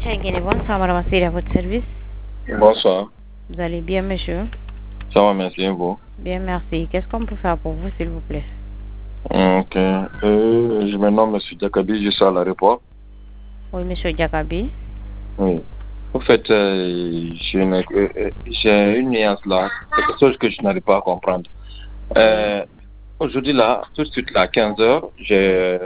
Tchéguene, bonsoir, madame Assiri, à votre service. Bonsoir. Vous allez bien, monsieur? Ça va, merci, et vous? Bien, merci. Qu'est-ce qu'on peut faire pour vous, s'il vous plaît? Ok. Je me nomme monsieur Jakabi, je suis à l'aéroport. Oui, monsieur Jakabi. Oui. En fait, j'ai une nuance là, quelque chose que je n'arrive pas à comprendre. Aujourd'hui, là, tout de suite, là, à 15 heures, j'ai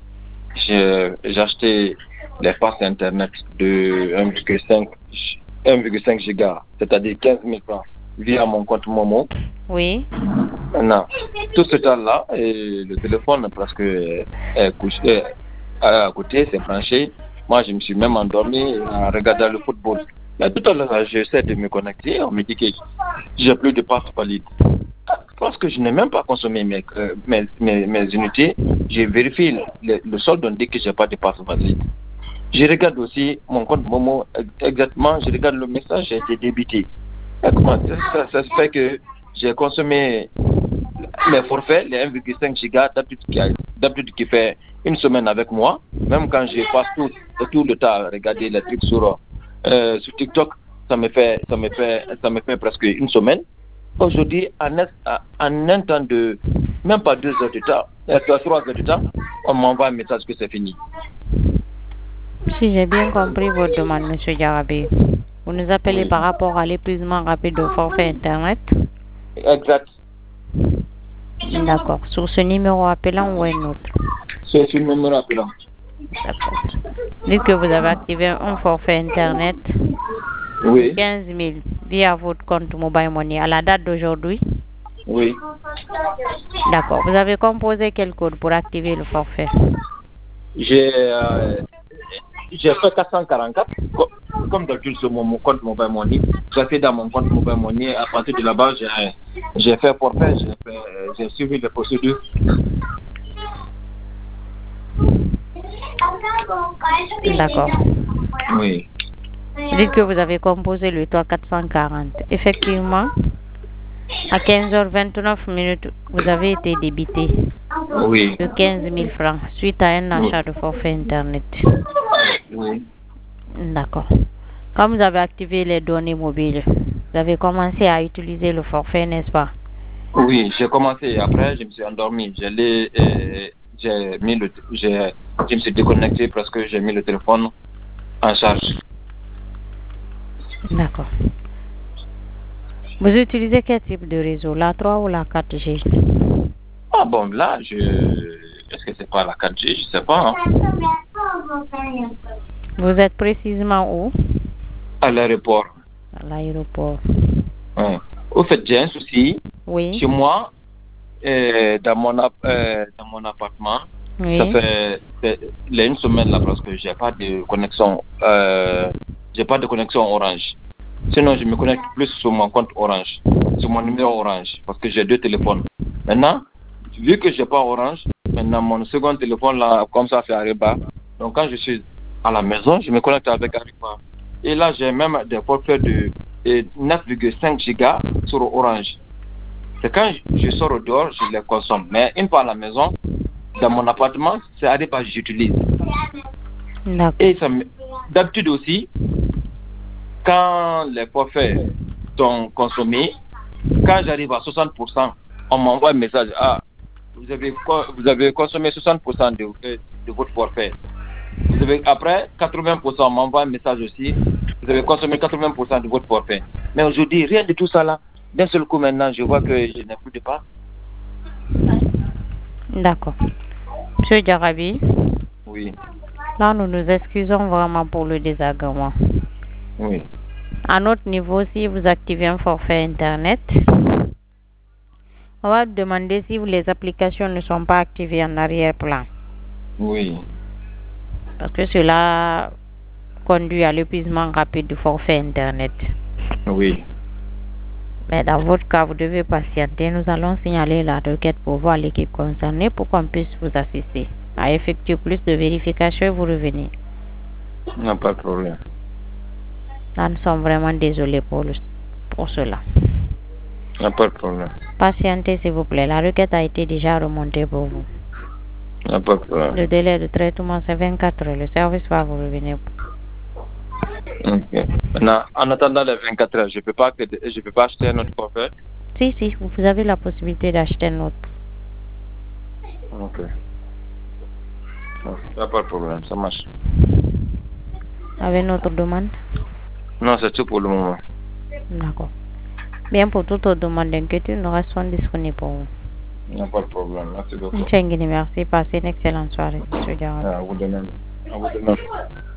acheté les passes Internet de 1,5 giga, c'est-à-dire 15 000 francs, via mon compte Momo. Oui. Maintenant, tout ce temps-là, le téléphone presque est couché, à côté, c'est branché. Moi, je me suis même endormi en regardant le football. Mais tout à l'heure, j'essaie de me connecter. On me dit que j'ai plus de passe valide. Je pense que je n'ai même pas consommé mes unités. J'ai vérifié le solde, on dit que je n'ai pas de passe valide. Je regarde aussi mon compte Momo, exactement, je regarde le message, j'ai été débité. Et comment ça se fait que j'ai consommé mes forfaits, les 1,5 giga, d'habitude qui fait une semaine avec moi, même quand je passe tout le temps à regarder les trucs sur TikTok, ça me fait presque une semaine. Aujourd'hui, en un temps de même pas 2 heures de temps, 3 heures de temps, on m'envoie un message que c'est fini. Si j'ai bien compris votre demande, monsieur Jakabi, vous nous appelez par rapport à l'épuisement rapide au forfait Internet? Exact. D'accord. Sur ce numéro appelant ou un autre? C'est sur le numéro appelant. D'accord. Dites que vous avez activé un forfait Internet Oui. 15 000 via votre compte Mobile Money à la date d'aujourd'hui? Oui. D'accord. Vous avez composé quel code pour activer le forfait? J'ai fait 444. Comme d'habitude sur mon compte Mobile Money. J'ai fait dans mon compte Mobile Money. À partir de là-bas, j'ai fait forfait. J'ai suivi les procédures. D'accord. Oui. Dites que vous avez composé le 440. Effectivement, à 15h29, vous avez été débité Oui. de 15 000 francs suite à un achat de forfait Internet. Oui. D'accord. Comme vous avez activé les données mobiles, vous avez commencé à utiliser le forfait, n'est-ce pas? Oui, j'ai commencé. Après, je me suis endormi. Je me suis déconnecté parce que j'ai mis le téléphone en charge. D'accord. Vous utilisez quel type de réseau, la 3 ou la 4G? Ah bon, là, est-ce que c'est pas la 4G? Je sais pas. Hein? Vous êtes précisément où? À l'aéroport. À l'aéroport. Au fait, j'ai un souci. Oui. Chez moi, dans mon appartement, Oui. ça fait une semaine là parce que j'ai pas de connexion. J'ai pas de connexion Orange. Sinon, je me connecte plus sur mon compte Orange, sur mon numéro Orange, parce que j'ai 2 téléphones. Maintenant, vu que j'ai pas Orange, maintenant mon second téléphone là, comme ça, fait Ariba. Donc quand je suis à la maison, je me connecte avec Ariba. Et là, j'ai même des forfaits de 9,5 gigas sur Orange. C'est quand je sors au dehors, je les consomme. Mais une fois à la maison, dans mon appartement, c'est Ariba que j'utilise. Et d'habitude aussi, quand les forfaits sont consommés, quand j'arrive à 60%, on m'envoie un message. Ah, vous avez consommé 60% de votre forfait. Après, 80%, on m'envoie un message aussi. Vous avez consommé 80% de votre forfait. Mais aujourd'hui, rien de tout ça là. D'un seul coup maintenant, je vois que je n'ai plus de pas. D'accord. Monsieur Jakabi? Oui. Là, nous nous excusons vraiment pour le désagrément. Oui. À notre niveau, si vous activez un forfait Internet, on va demander si les applications ne sont pas activées en arrière-plan. Oui. Parce que cela conduit à l'épuisement rapide du forfait Internet. Oui. Mais dans votre cas, vous devez patienter. Nous allons signaler la requête pour voir l'équipe concernée pour qu'on puisse vous assister à effectuer plus de vérifications et vous revenir. Non, pas de problème. Là, nous sommes vraiment désolés pour cela. Non, pas de problème. Patientez, s'il vous plaît. La requête a été déjà remontée pour vous. Non, pas de problème. Le délai de traitement, c'est 24 heures. Le service va vous revenir. Ok. Maintenant, en attendant les 24 heures, je peux pas acheter un autre forfait. Si, vous avez la possibilité d'acheter un autre. Ok. Il n'y a pas de problème, ça marche. Avec notre demande. Non, c'est tout pour le moment. D'accord. Bien, pour toute autre demande d'inquiétude, nous restons disponibles pour vous. Il n'y a pas de problème. Merci beaucoup. Merci. Passez une excellente soirée, monsieur Diarra. À vous de même. À vous de même.